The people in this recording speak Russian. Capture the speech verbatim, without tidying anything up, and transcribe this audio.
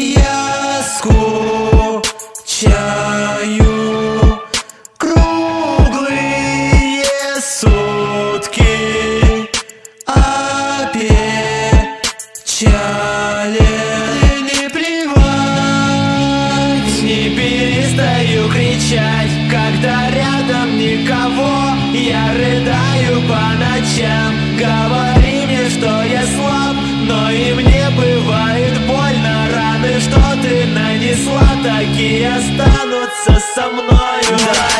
Я скучаю круглые сутки, а печали не плевать. Не перестаю кричать, когда рядом никого. Я рыдаю по ночам, говори мне, что я слаб, но и мне бывает больно. Раны, что ты нанесла, такие останутся со мною.